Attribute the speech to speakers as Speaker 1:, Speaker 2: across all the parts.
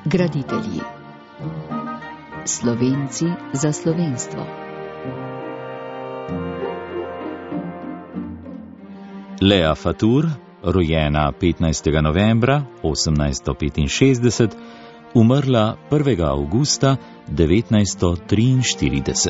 Speaker 1: Graditelji. Slovenci za slovenstvo.
Speaker 2: Lea Fatur, rojena 15. novembra 1865, umrla 1. avgusta 1943.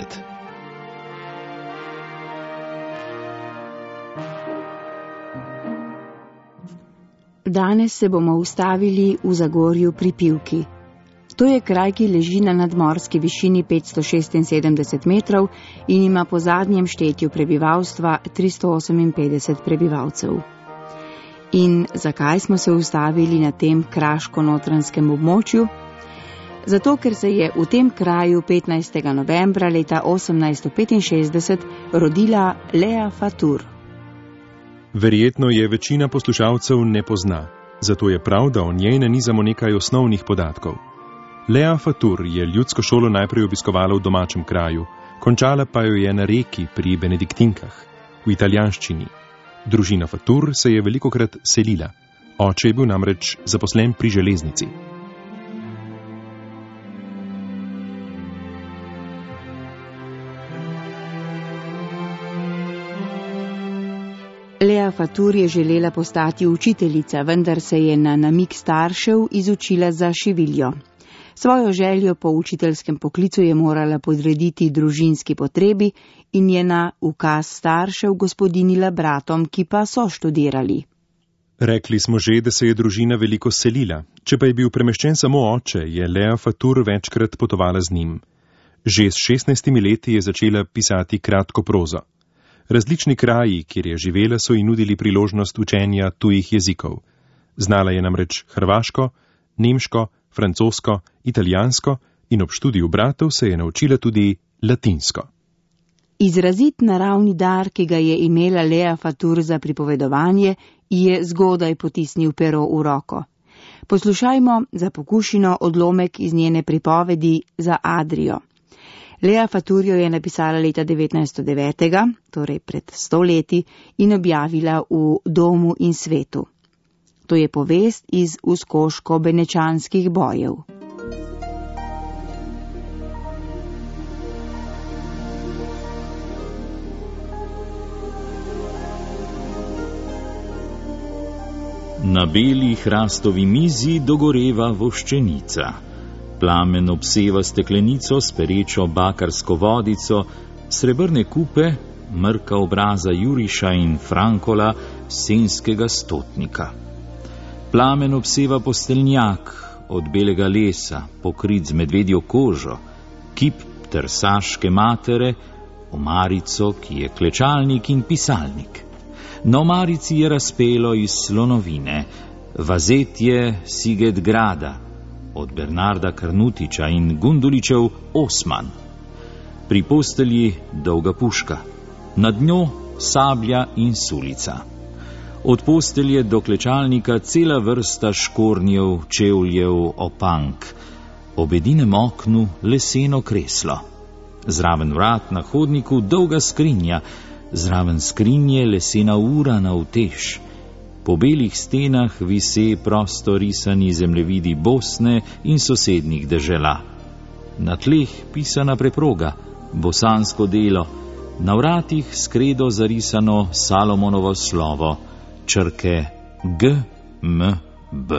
Speaker 3: Danes se bomo ustavili v Zagorju pri Pivki. To je kraj, ki leži na nadmorski višini 576 metrov in ima po zadnjem štetju prebivalstva 358 prebivalcev. In zakaj smo se ustavili na tem kraško-notranskem območju? Zato, ker se je v tem kraju 15. novembra leta 1865 rodila Lea Fatur.
Speaker 4: Verjetno je večina poslušalcev ne pozna, zato je prav, da o njej nanizamo nekaj osnovnih podatkov. Lea Fatur je ljudsko šolo najprej obiskovala v domačem kraju, končala pa jo je na Reki pri Benediktinkah, v italijanščini. Družina Fatur se je velikokrat selila. Oče je bil namreč zaposlen pri železnici.
Speaker 3: Lea Fatur je želela postati učiteljica, vendar se je na namig staršev izučila za šiviljo. Svojo željo po učiteljskem poklicu je morala podrediti družinski potrebi in je na ukaz staršev gospodinila bratom, ki pa so študirali.
Speaker 4: Rekli smo že, da se je družina veliko selila. Če pa je bil premeščen samo oče, je Lea Fatur večkrat potovala z njim. Že s 16 leti je začela pisati kratko prozo. Različni kraji, kjer je živela, so ji nudili priložnost učenja tujih jezikov. Znala je namreč hrvaško, nemško, francosko, italijansko in ob študiju bratov se je naučila tudi latinsko.
Speaker 3: Izrazit naravni dar, ki ga je imela Lea Fatur za pripovedovanje, je zgodaj potisnil pero v roko. Poslušajmo za pokušino odlomek iz njene pripovedi Za Adrio. Lea Fatur jo je napisala leta 1909, torej pred 100 leti, in objavila v Domu in svetu. To je povest iz uskoško-benečanskih bojev.
Speaker 2: Na beli hrastovi mizi dogoreva voščenica. Plamen obseva steklenico s perečo bakarsko vodico, srebrne kupe, mrka obraza Juriša in Frankola, senskega stotnika. Plamen obseva posteljnjak od belega lesa, pokrit z medvedjo kožo, kip trsaške matere, omarico, ki je klečalnik in pisalnik. Na omarici je razpelo iz slonovine, vazetje Siget Grada, od Bernarda Karnutiča in Gunduličev Osman. Pri postelji dolga puška, nad njo sablja in sulica. Od postelje do klečalnika cela vrsta škornjev, čevljev, opank. Ob edinem oknu leseno kreslo. Zraven vrat na hodniku dolga skrinja, zraven skrinje lesena ura na utež. Po belih stenah vise prosto risani zemljevidi Bosne in sosednjih dežela. Na tleh pisana preproga, bosansko delo, na vratih skredo zarisano Salomonovo slovo, črke G, M, B.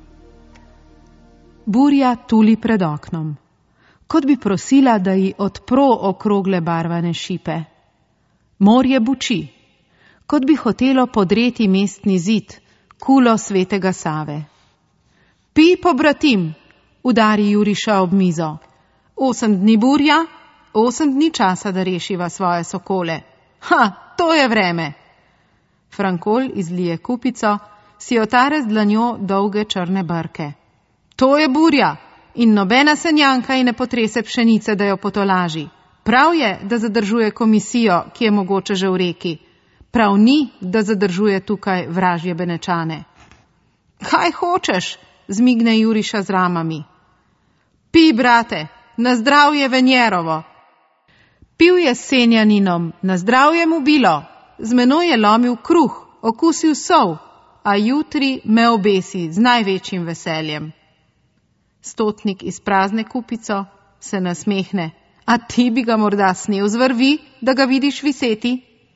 Speaker 5: Burja tuli pred oknom. Kot bi prosila, da ji odpro okrogle barvane šipe. Morje buči. Kot bi hotelo podreti mestni zid, kulo svetega Save. Pi, pobratim, udari Juriša ob mizo. 8 dni burja, 8 dni časa, da rešiva svoje sokole. Ha, to je vreme. Frankol izlije kupico, si otare z dlanjo dolge črne brke. To je burja in nobena senjanka ji ne potrese pšenice, da jo potolaži. Prav je, da zadržuje komisijo, ki je mogoče že v Reki. Prav ni, da zadržuje tukaj vražje Benečane. Kaj hočeš? Zmigne Juriša z ramami. Pi, brate, na zdravje Venjerovo. Pil je s Senjaninom, na zdravje mu bilo. Z menoj je lomil kruh, okusil sol, a jutri me obesi z največjim veseljem. Stotnik iz prazne kupico se nasmehne. A ti bi ga morda snel z vrvi, da ga vidiš viseti?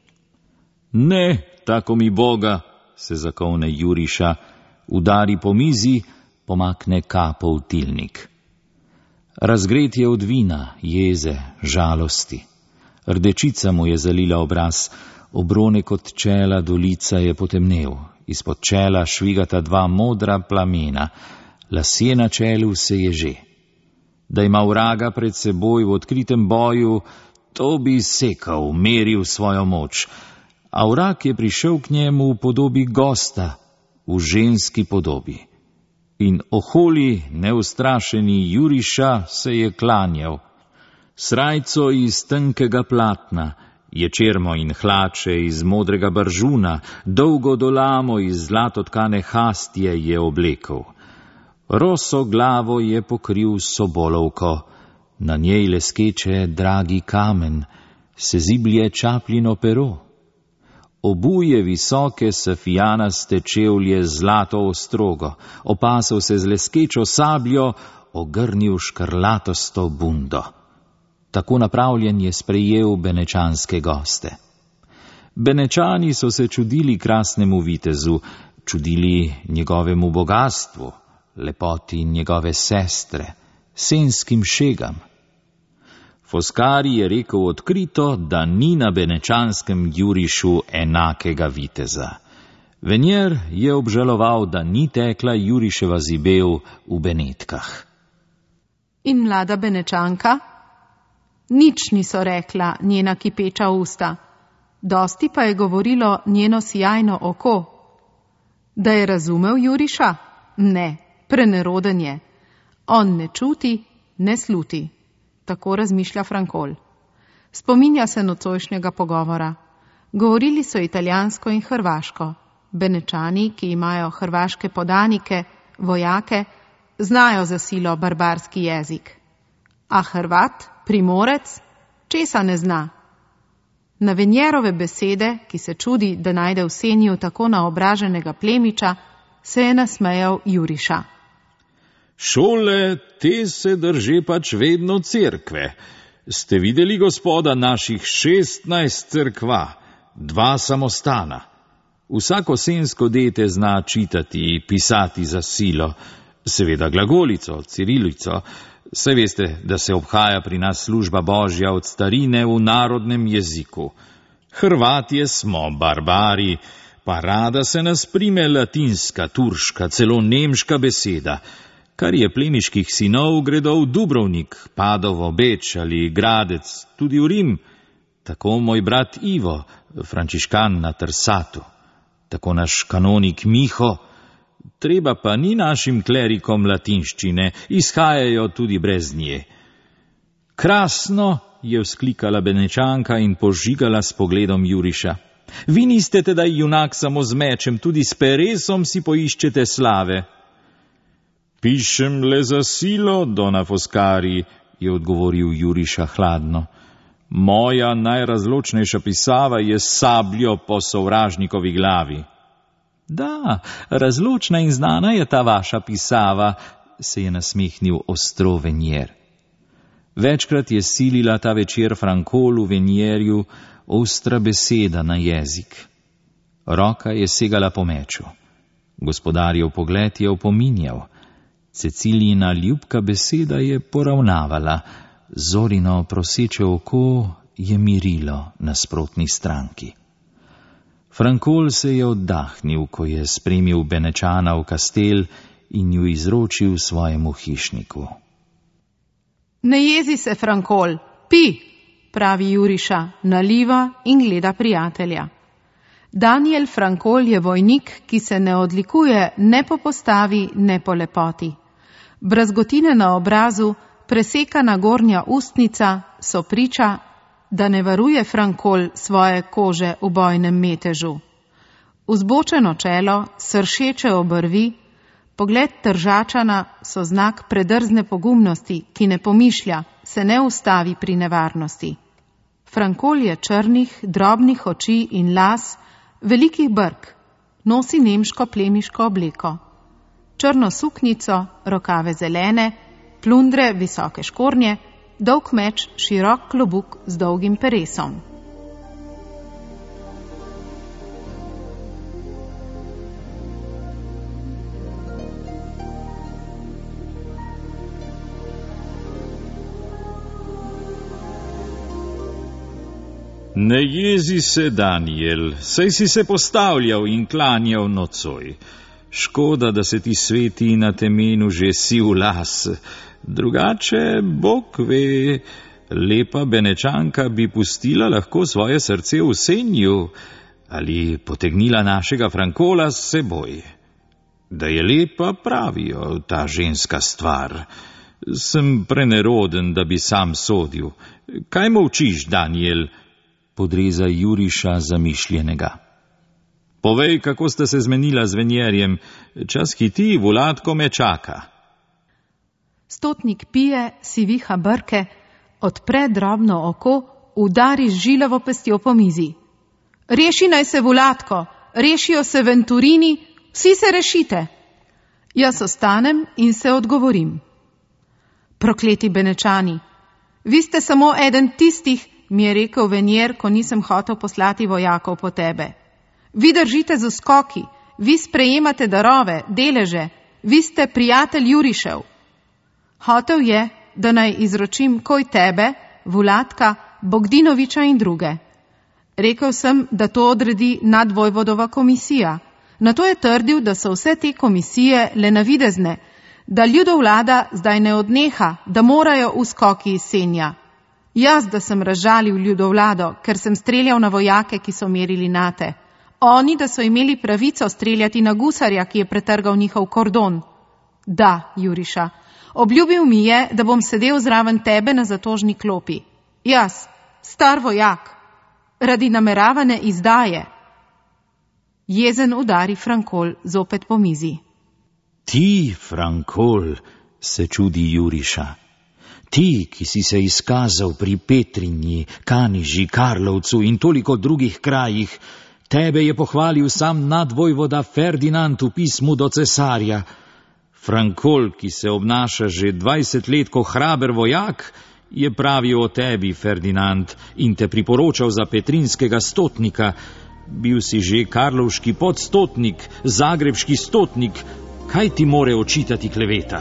Speaker 2: Ne, tako mi Boga, se zakovne Juriša, udari po mizi, pomakne kapo v tilnik. Razgret je od vina, jeze, žalosti. Rdečica mu je zalila obraz, obronek od čela do lica je potemnel, izpod čela švigata dva modra plamena, lasje na čelu se ježe. Da ima vraga pred seboj v odkritem boju, to bi sekal, meril svojo moč. A vrag je prišel k njemu v podobi gosta, v ženski podobi. In oholi, neustrašeni Juriša se je klanjal. Srajco iz tenkega platna, ječermo in hlače iz modrega baržuna, dolgo dolamo iz zlato tkane hastje je oblekel. Roso glavo je pokril sobolovko, na njej leskeče dragi kamen, se ziblje čapljino pero. Obuje visoke safijanaste čevlje zlato ostrogo, opasal se z leskečo sabljo, ogrnil škrlatosto bundo. Tako napravljen je sprejel benečanske goste. Benečani so se čudili krasnemu vitezu, čudili njegovemu bogatstvu, lepoti njegove sestre, senskim šegam. Foskari je rekel odkrito, da ni na benečanskem Jurišu enakega viteza. Venjer je obžaloval, da ni tekla Juriševa zibel v Benetkah.
Speaker 5: In mlada Benečanka? Nič niso rekla njena kipeča usta, dosti pa je govorilo njeno sijajno oko. Da je razumel Juriša? Ne, preneroden je. On ne čuti, ne sluti. Tako razmišlja Frankol. Spominja se nocojšnjega pogovora. Govorili so italijansko in hrvaško. Benečani, ki imajo hrvaške podanike, vojake, znajo za silo barbarski jezik. A Hrvat, Primorec, česa ne zna? Na Venjerove besede, ki se čudi, da najde v Seniju tako naobraženega plemiča, se je nasmejal Juriša.
Speaker 2: Šole, te se drže pač vedno cerkve. Ste videli, gospoda, naših 16 cerkva, 2 samostana. Vsako sensko dete zna čitati, pisati za silo, seveda glagolico, cirilico. Saj veste, da se obhaja pri nas služba Božja od starine v narodnem jeziku. Hrvatje smo barbari, pa rada se nas prime latinska, turška, celo nemška beseda. Kar je plemiških sinov, gredo v Dubrovnik, Padovo, Beč ali Gradec, tudi v Rim. Tako moj brat Ivo, frančiškan na Trsatu. Tako naš kanonik Miho. Treba pa ni našim klerikom latinščine, izhajajo tudi brez nje. Krasno, je vzklikala Benečanka in požigala s pogledom Juriša. Vi niste tedaj junak samo z mečem, tudi s peresom si poiščete slave. Pišem le za silo, dona Foskari, je odgovoril Juriša hladno. Moja najrazločnejša pisava je s sabljo po sovražnikovi glavi. Da, razločna in znana je ta vaša pisava, se je nasmehnil ostro Venjer. Večkrat je silila ta večer Frankolu Venjerju ostra beseda na jezik. Roka je segala po meču. Gospodarjev pogled je opominjal. Cecilijina ljubka beseda je poravnavala. Zorino proseče oko je mirilo nasprotni stranki. Frankol se je oddahnil, ko je spremil Benečana v kastel in ju izročil svojemu hišniku.
Speaker 5: Ne jezi se, Frankol, pi, pravi Juriša, naliva in gleda prijatelja. Daniel Frankol je vojnik, ki se ne odlikuje ne po postavi, ne po lepoti. Brazgotine na obrazu, presekana gornja ustnica so priča, da ne varuje Frankol svoje kože v bojnem metežu. Vzbočeno čelo, sršeče obrvi, pogled Tržačana so znak predrzne pogumnosti, ki ne pomišlja, se ne ustavi pri nevarnosti. Frankol je črnih, drobnih oči in las, velikih brk, nosi nemško plemiško obleko. črno suknico, rokave zelene, plundre, visoke škornje, dolg meč, širok klobuk z dolgim peresom.
Speaker 2: Ne jezi se, Daniel, saj si se postavljal in klanjal nocoj. Škoda, da se ti sveti na temenu že siv las. Drugače, Bog ve, lepa Benečanka bi pustila lahko svoje srce v Senju ali potegnila našega Frankola s seboj. Da je lepa, pravijo, ta ženska stvar. Sem preneroden, da bi sam sodil. Kaj molčiš, Daniel? Podreza Juriša zamišljenega. Povej, kako ste se zmenila z Venjerjem. Čas hiti, Vulatko me čaka.
Speaker 5: Stotnik pije, si viha brke, odpre drobno oko, udari z žilavo pestjo po mizi. Reši naj se, Vulatko, rešijo se Venturini, vsi se rešite. Jaz ostanem in se odgovorim. Prokleti Benečani, vi ste samo eden tistih, mi je rekel Venjer, ko nisem hotel poslati vojakov po tebe. Vi držite z skoki, vi sprejemate darove, deleže, vi ste prijatelj Jurišev. Hotel je, da naj izročim koj tebe, Vulatka, Bogdinoviča in druge. Rekel sem, da to odredi nadvojvodova komisija. Nato je trdil, da so vse te komisije le navidezne, da ljudovlada zdaj ne odneha, da morajo v skoki iz Senja. Jaz, da sem razžalil ljudovlado, ker sem streljal na vojake, ki so merili nate. Oni, da so imeli pravico streljati na gusarja, ki je pretrgal njihov kordon. Da, Juriša, obljubil mi je, da bom sedel zraven tebe na zatožni klopi. Jaz, star vojak, radi nameravane izdaje. Jezen udari Frankol zopet po mizi.
Speaker 2: Ti, Frankol, se čudi Juriša. Ti, ki si se izkazal pri Petrinji, Kaniži, Karlovcu in toliko drugih krajih, tebe je pohvalil sam nadvojvoda Ferdinand v pismu do cesarja. Frankol, ki se obnaša že 20 let kot hraber vojak, je pravil o tebi, Ferdinand, in te priporočal za petrinskega stotnika. Bil si že karlovški podstotnik, zagrebški stotnik, kaj ti more očitati kleveta?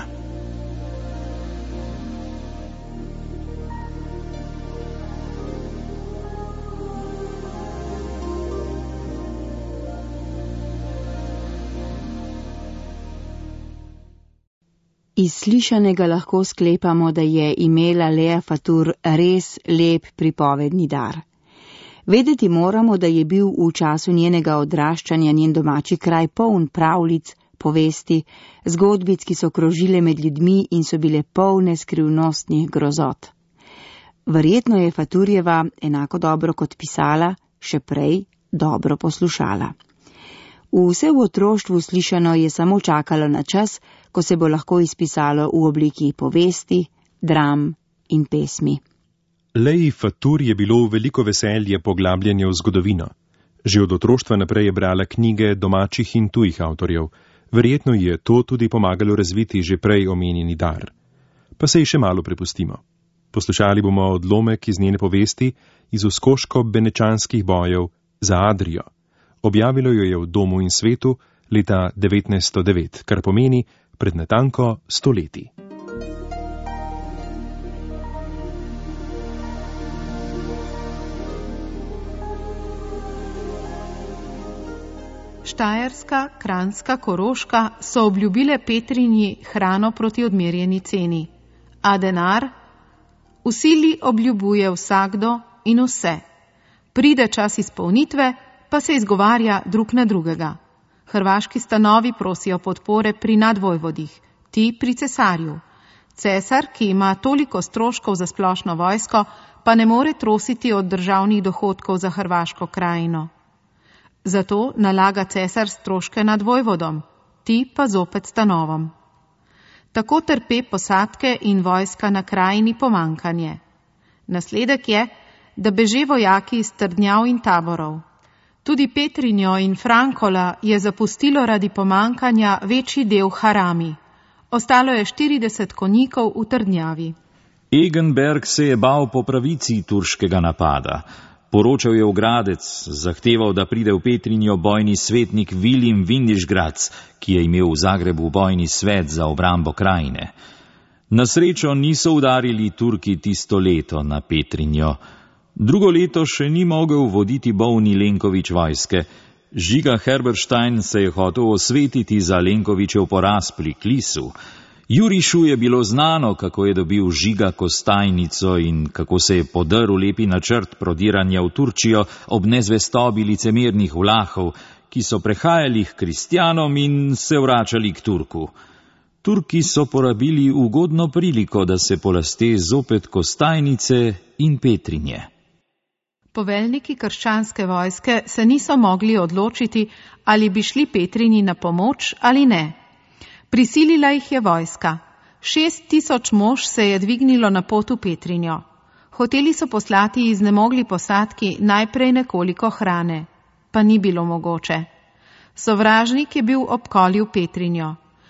Speaker 3: Iz slišanega lahko sklepamo, da je imela Lea Fatur res lep pripovedni dar. Vedeti moramo, da je bil v času njenega odraščanja njen domači kraj poln pravljic, povesti, zgodbic, ki so krožile med ljudmi in so bile polne skrivnostnih grozot. Verjetno je Faturjeva enako dobro kot pisala, še prej dobro poslušala. Vse v otroštvu slišano je samo čakalo na čas, ko se bo lahko izpisalo v obliki povesti, dram in pesmi.
Speaker 4: Leji Fatur je bilo veliko veselje poglabljanje v zgodovino. Že od otroštva naprej je brala knjige domačih in tujih avtorjev. Verjetno je to tudi pomagalo razviti že prej omenjeni dar. Pa se ji še malo prepustimo. Poslušali bomo odlomek iz njene povesti iz uskoško-benečanskih bojev za Adrijo. Objavilo jo je v Domu in svetu leta 1909, kar pomeni pred natanko 100 leti.
Speaker 5: Štajerska, Kranjska, Koroška so obljubile Petrinji hrano proti odmerjeni ceni. A denar? V sili obljubuje vsakdo in vse. Pride čas izpolnitve, pa se izgovarja drug na drugega. Hrvaški stanovi prosijo podpore pri nadvojvodih, ti pri cesarju. Cesar, ki ima toliko stroškov za splošno vojsko, pa ne more trositi od državnih dohodkov za hrvaško krajino. Zato nalaga cesar stroške nadvojvodom, ti pa zopet stanovom. Tako trpe posadke in vojska na krajini pomankanje. Nasledek je, da beže vojaki iz trdnjav in taborov. Tudi Petrinjo in Frankola je zapustilo radi pomankanja večji del Harami. Ostalo je 40 konjikov v trdnjavi.
Speaker 2: Egenberg se je bal po pravici turškega napada. Poročal je v Gradec, zahteval, da pride v Petrinjo bojni svetnik Vilim Vindišgrac, ki je imel v Zagrebu bojni svet za obrambo krajine. Na srečo niso udarili Turki tisto leto na Petrinjo. Drugo leto še ni mogel voditi bolni Lenković vojske. Žiga Herberstein se je hotel osvetiti za Lenkovićev poraz pri Klisu. Jurišu je bilo znano, kako je dobil Žiga Kostajnico in kako se je podrl lepi načrt prodiranja v Turčijo ob nezvestobi licemernih Vlahov, ki so prehajali k kristjanom in se vračali k Turku. Turki so porabili ugodno priliko, da se polaste zopet Kostajnice in Petrinje.
Speaker 5: Poveljniki krščanske vojske se niso mogli odločiti, ali bi šli Petrinji na pomoč ali ne. Prisilila jih je vojska. 6000 mož se je dvignilo na pot v Petrinjo. Hoteli so poslati iznemogli posadki najprej nekoliko hrane, pa ni bilo mogoče. Sovražnik je bil obkolil Petrinjo.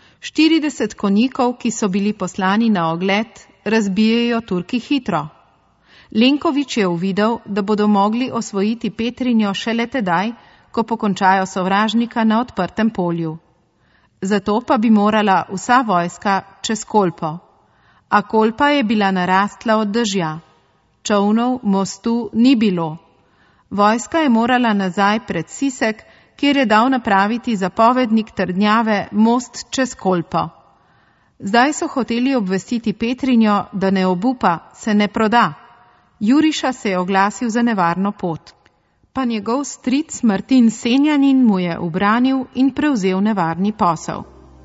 Speaker 5: 40 konjikov, ki so bili poslani na ogled, razbijejo Turki hitro. Lenković je uvidel, da bodo mogli osvojiti Petrinjo šele tedaj, ko pokončajo sovražnika na odprtem polju. Zato pa bi morala vsa vojska čez Kolpo. A Kolpa je bila narastla od dežja. Čolnov, mostu ni bilo. Vojska je morala nazaj pred Sisek, kjer je dal napraviti zapovednik trdnjave most čez Kolpo. Zdaj so hoteli obvestiti Petrinjo, da ne obupa, se ne proda. Juriša se je oglasil za nevarno pot. Pa njegov stric Martin Senjanin mu je ubranil in prevzel nevarni posel.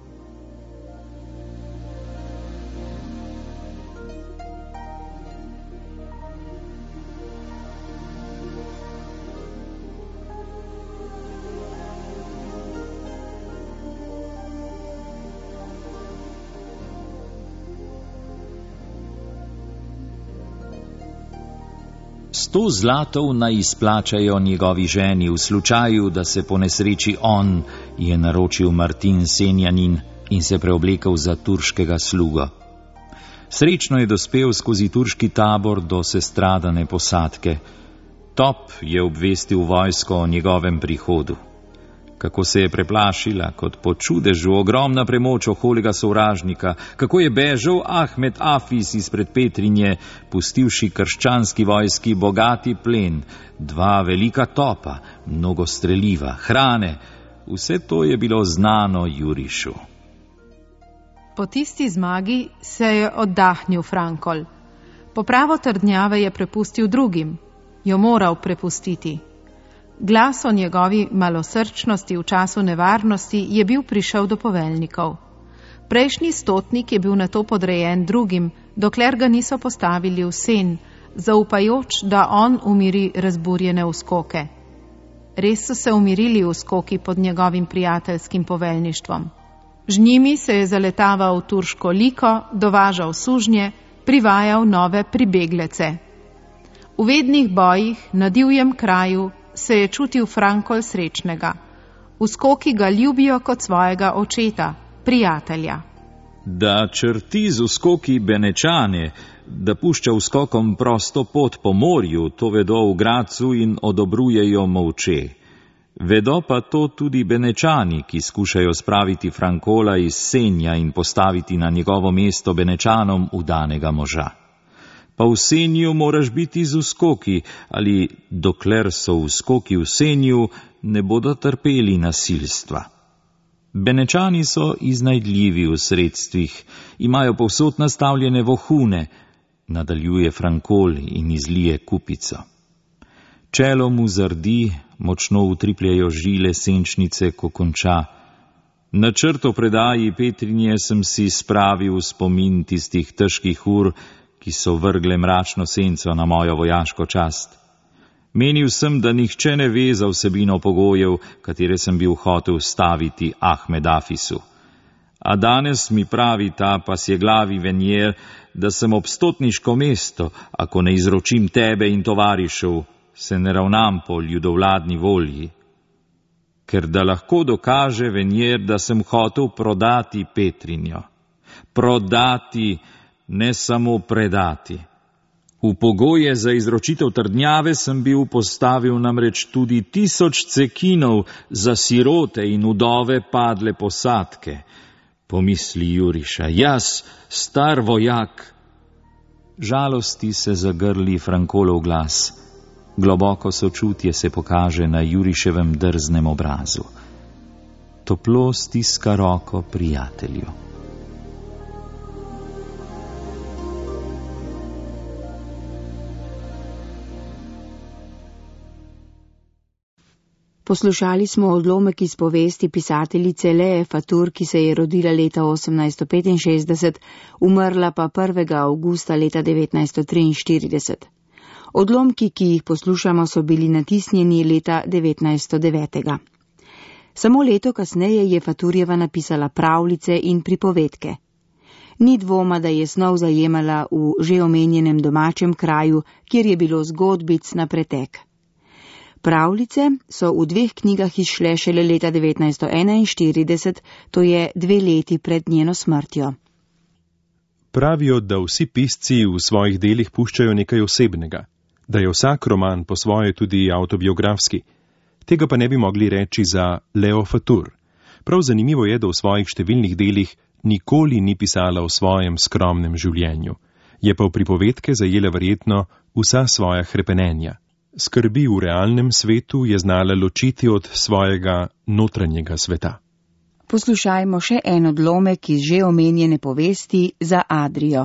Speaker 2: Sto zlatov naj izplačajo njegovi ženi v slučaju, da se ponesreči on, je naročil Martin Senjanin in se preoblekel za turškega slugo. Srečno je dospel skozi turški tabor do sestradane posadke. Top je obvestil vojsko o njegovem prihodu. Kako se je preplašila, kot po čudežu, ogromna premoč oholega sovražnika, kako je bežal Ahmed Afis izpred Petrinje, pustivši krščanski vojski bogati plen, 2 velika topa, mnogo streliva, hrane. Vse to je bilo znano Jurišu.
Speaker 5: Po tisti zmagi se je oddahnil Frankol. Popravo trdnjave je prepustil drugim, jo moral prepustiti. Glas o njegovi malosrčnosti v času nevarnosti je bil prišel do poveljnikov. Prejšnji stotnik je bil nato podrejen drugim, dokler ga niso postavili v sen, zaupajoč, da on umiri razburjene uskoke. Res so se umirili uskoki pod njegovim prijateljskim poveljništvom. Z njimi se je zaletaval v turško liko, dovažal sužnje, privajal nove pribeglece. V vednih bojih na divjem kraju se je čutil Frankol srečnega. Uskoki ga ljubijo kot svojega očeta, prijatelja.
Speaker 2: Da črti z uskoki Benečane, da pušča uskokom prosto pot po morju, to vedo v Gracu in odobrujejo molče. Vedo pa to tudi Benečani, ki skušajo spraviti Frankola iz Senja in postaviti na njegovo mesto Benečanom vdanega moža. Pa v Senju moraš biti z uskoki, ali dokler so uskoki v Senju, ne bodo trpeli nasilstva. Benečani so iznajdljivi v sredstvih, imajo povsod nastavljene vohune, nadaljuje Frankol in izlije kupico. Čelo mu zardi, močno utripljajo žile senčnice, ko konča. Načrt o predaji Petrinje sem si spravil v spomin tistih težkih ur, ki so vrgle mračno senco na mojo vojaško čast. Menil sem, da nihče ne ve za vsebino pogojev, katere sem bil hotel staviti Ahmed Afisu. A danes mi pravi ta pasjeglavi Venjer, da sem obstotniško mesto, ako ne izročim tebe in tovarišev, se ne ravnam po ljudovladni volji, ker da lahko dokaže Venjer, da sem hotel prodati Petrinjo. Prodati, ne samo predati. V pogoje za izročitev trdnjave sem bil postavil namreč tudi 1000 cekinov za sirote in vdove padle posadke. Pomisli Juriša, jaz, star vojak. Žalosti se zagrli Frankolov glas. Globoko sočutje se pokaže na Juriševem drznem obrazu. Toplo stiska roko prijatelju.
Speaker 3: Poslušali smo odlomek iz povesti pisateljice Lee Fatur, ki se je rodila leta 1865, umrla pa 1. avgusta leta 1943. Odlomki, ki jih poslušamo, so bili natisnjeni leta 1909. Samo leto kasneje je Faturjeva napisala pravljice in pripovedke. Ni dvoma, da je snov zajemala v že omenjenem domačem kraju, kjer je bilo zgodbic na pretek. Pravljice so v 2 knjigah izšle šele leta 1941, to je 2 leti pred njeno smrtjo.
Speaker 4: Pravijo, da vsi pisci v svojih delih puščajo nekaj osebnega, da je vsak roman po svoje tudi avtobiografski. Tega pa ne bi mogli reči za Leo Fatur. Prav zanimivo je, da v svojih številnih delih nikoli ni pisala o svojem skromnem življenju. Je pa v pripovedke zajela verjetno vsa svoja hrepenenja. Skrbi v realnem svetu je znala ločiti od svojega notranjega sveta.
Speaker 3: Poslušajmo še en odlomek iz že omenjene povesti Za Adrijo.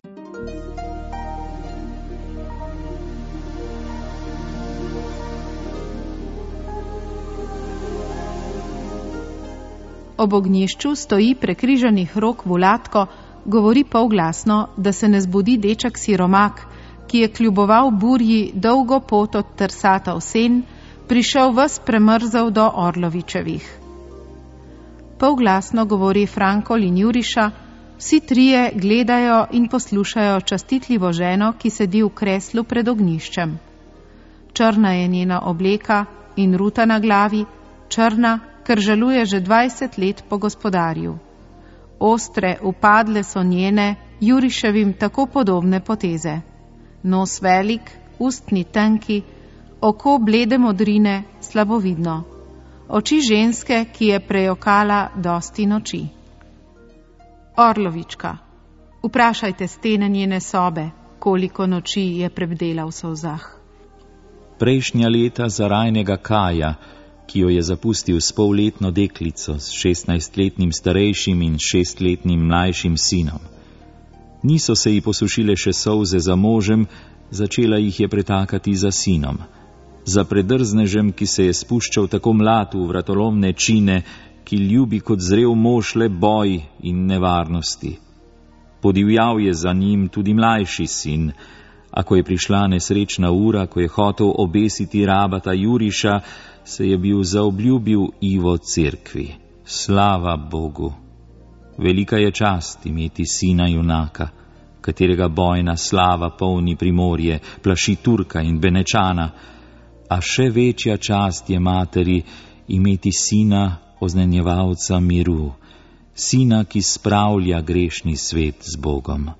Speaker 5: Ob ognjišču stoji prekrižanih rok Vulatko, govori polglasno, da se ne zbudi deček siromak, ki je kljuboval burji dolgo pot od Trsata v Sen, prišel ves premrzel do Orlovičevih. Polglasno govori Frankol in Juriša, vsi trije gledajo in poslušajo častitljivo ženo, ki sedi v kreslu pred ognjiščem. Črna je njena obleka in ruta na glavi, črna, ker žaluje že 20 let po gospodarju. Ostre, upadle so njene, Juriševim tako podobne poteze. Nos velik, ustni tanki, oko blede modrine, slabovidno. Oči ženske, ki je prejokala dosti noči. Orlovička, vprašajte stene njene sobe, koliko noči je prebdela v solzah.
Speaker 2: Prejšnja leta za rajnega Kaja, ki jo je zapustil s 5-letno deklico, s 16-letnim starejšim in 6-letnim mlajšim sinom. Niso se ji posušile še solze za možem, začela jih je pretakati za sinom. Za predrznežem, ki se je spuščal tako mlad v vratolomne čine, ki ljubi kot zrel mož le boj in nevarnosti. Podivjal je za njim tudi mlajši sin, a ko je prišla nesrečna ura, ko je hotel obesiti rabata Juriša, se je bil zaobljubil Ivo cerkvi. Slava Bogu! Velika je čast imeti sina junaka, katerega bojna slava polni Primorje, plaši Turka in Benečana, a še večja čast je materi imeti sina oznanjevalca miru, sina, ki spravlja grešni svet z Bogom.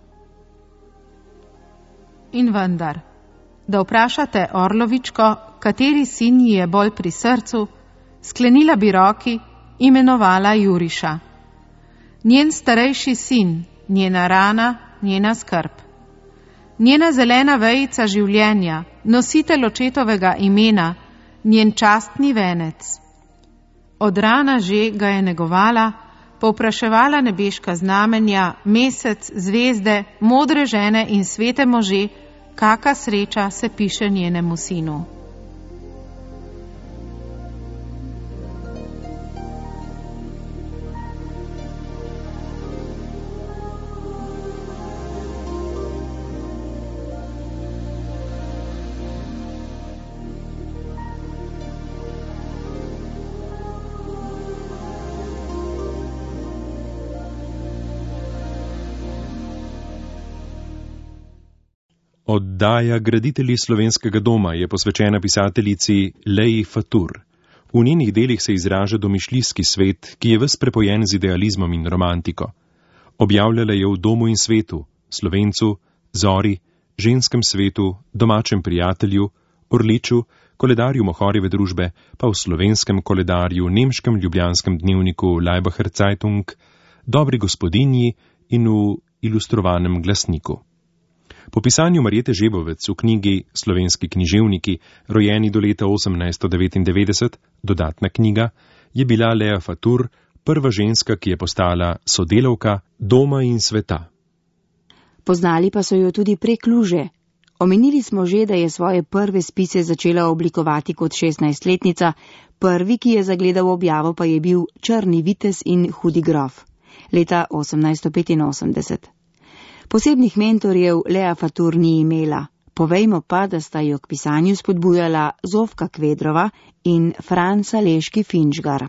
Speaker 5: In vendar, da vprašate Orlovičko, kateri sin ji je bolj pri srcu, sklenila bi roki, imenovala Juriša. Njen starejši sin, njena rana, njena skrb. Njena zelena vejica življenja, nositelj očetovega imena, njen častni venec. Od rana že ga je negovala, povpraševala nebeška znamenja, mesec, zvezde, modre žene in svete može, kaka sreča se piše njenemu sinu.
Speaker 4: Oddaja Graditelji slovenskega doma je posvečena pisateljici Leji Fatur. V njenih delih se izraža domišljijski svet, ki je ves prepojen z idealizmom in romantiko. Objavljala je v Domu in svetu, Slovencu, Zori, Ženskem svetu, Domačem prijatelju, Orliču, koledarju Mohorjeve družbe, pa v slovenskem koledarju, nemškem ljubljanskem dnevniku Laibacher Zeitung, Dobri gospodinji in v ilustrovanem glasniku. Po pisanju Marjete Žebovec v knjigi Slovenski književniki, rojeni do leta 1899, dodatna knjiga, je bila Lea Fatur prva ženska, ki je postala sodelavka Doma in sveta.
Speaker 3: Poznali pa so jo tudi prek luže. Omenili smo že, da je svoje prve spise začela oblikovati kot 16-letnica, prvi, ki je zagledal objavo, pa je bil Črni vitez in hudi grof, leta 1885. Posebnih mentorjev Lea Fatur ni imela, povejmo pa, da sta jo k pisanju spodbujala Zofka Kvedrova in Franz Aleški Finžgar.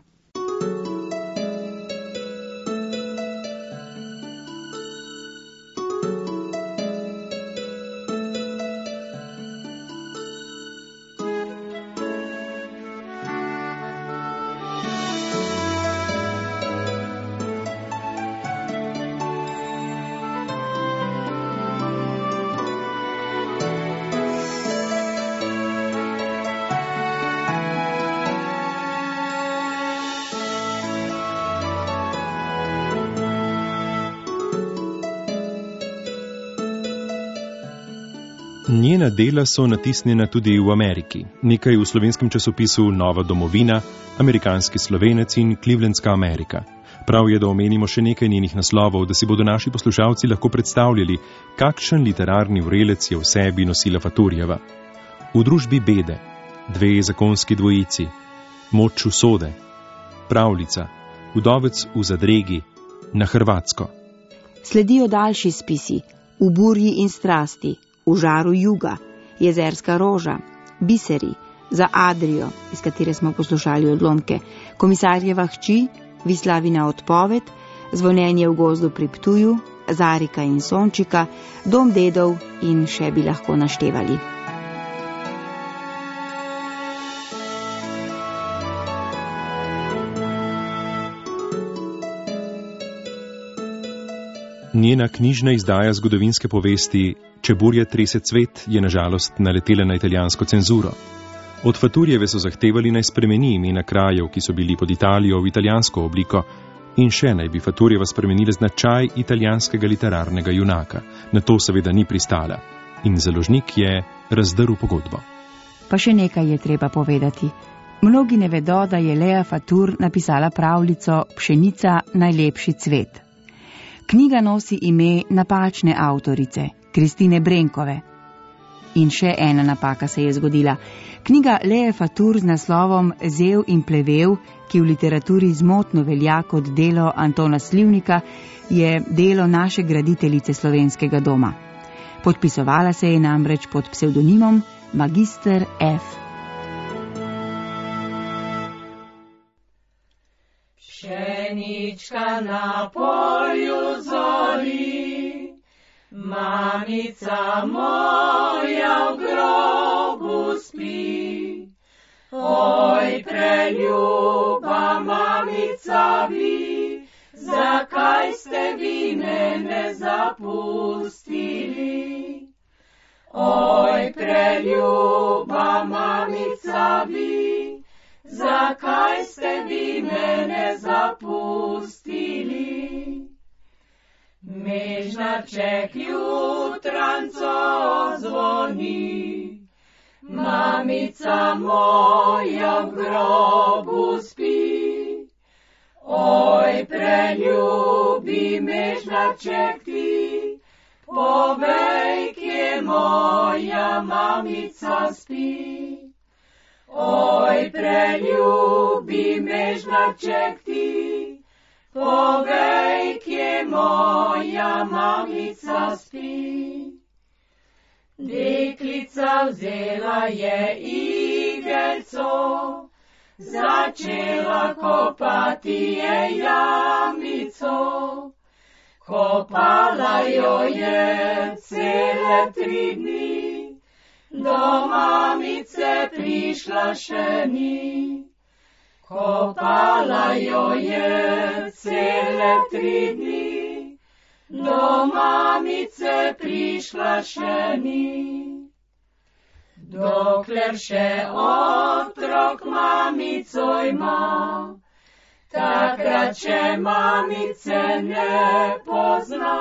Speaker 4: Njena dela so natisnjena tudi v Ameriki, nekaj v slovenskem časopisu Nova domovina, Amerikanski slovenec in Clevelandska Amerika. Prav je, da omenimo še nekaj njenih naslovov, da si bodo naši poslušalci lahko predstavljali, kakšen literarni vrelec je v sebi nosila Faturjeva. V družbi bede, Dve zakonski dvojici, Moč usode, Pravljica, Vdovec v zadregi, Na Hrvatsko.
Speaker 3: Sledijo daljši spisi, V burji in strasti, V žaru juga, Jezerska roža, Biseri, Za Adrijo, iz katere smo poslušali odlomke, Komisarjeva hči, Vislavina odpoved, Zvonjenje v gozdu pri Ptuju, Zarika in Sončika, Dom dedov in še bi lahko naštevali.
Speaker 4: Njena knjižna izdaja zgodovinske povesti Če burja trese cvet je nažalost naletela na italijansko cenzuro. Od Faturjeve so zahtevali naj spremeni imena krajev, ki so bili pod Italijo, v italijansko obliko, in še naj bi Faturjeva spremenila značaj italijanskega literarnega junaka. Na to seveda ni pristala in založnik je razdrl pogodbo.
Speaker 3: Pa še nekaj je treba povedati. Mnogi ne vedo, da je Lea Fatur napisala pravljico Pšenica najlepši cvet. Knjiga nosi ime napačne avtorice, Kristine Brenkove. In še ena napaka se je zgodila. Knjiga Lee Fatur z naslovom Zev in plevel, ki v literaturi zmotno velja kot delo Antona Slivnika, je delo naše graditeljice Slovenskega doma. Podpisovala se je namreč pod psevdonimom Magister F.
Speaker 6: Pšenička na polju zori, mamica moja v grobu spi. Oj, preljuba mamica vi, zakaj ste vi mene zapustili? Oj, preljuba mamica vi, zakaj ste vi mene zapustili? Mežnaček jutranco zvoni, mamica moja v grobu spi. Oj, preljubi mežnaček ti, povej, kje moja mamica spi. Oj, preljubi mežnaček ti, povej, kje moja mamica spi. Deklica vzela je igelco, začela kopati je jamico. Kopala jo je cele 3 dni, do mamice prišla še ni. Kopala jo je cele 3 dni, do mamice prišla še ni. Dokler še otrok mamico ima, takrat še mamice ne pozna.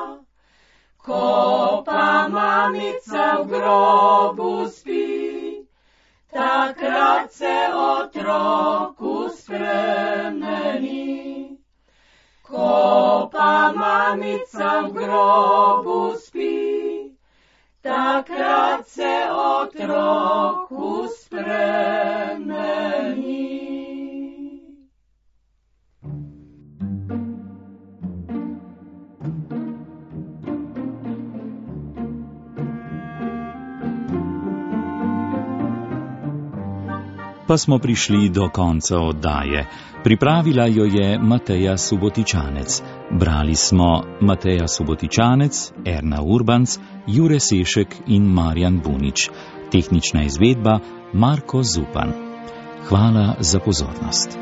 Speaker 6: Ko pa mamica v grobu spi, takrat se otroku spremeni. Ko pa mamica v grobu spi, takrat se otroku spremeni.
Speaker 2: Pa smo prišli do konca oddaje. Pripravila jo je Mateja Subotičanec. Brali smo Mateja Subotičanec, Erna Urbanc, Jure Sešek in Marjan Bunič. Tehnična izvedba Marko Zupan. Hvala za pozornost.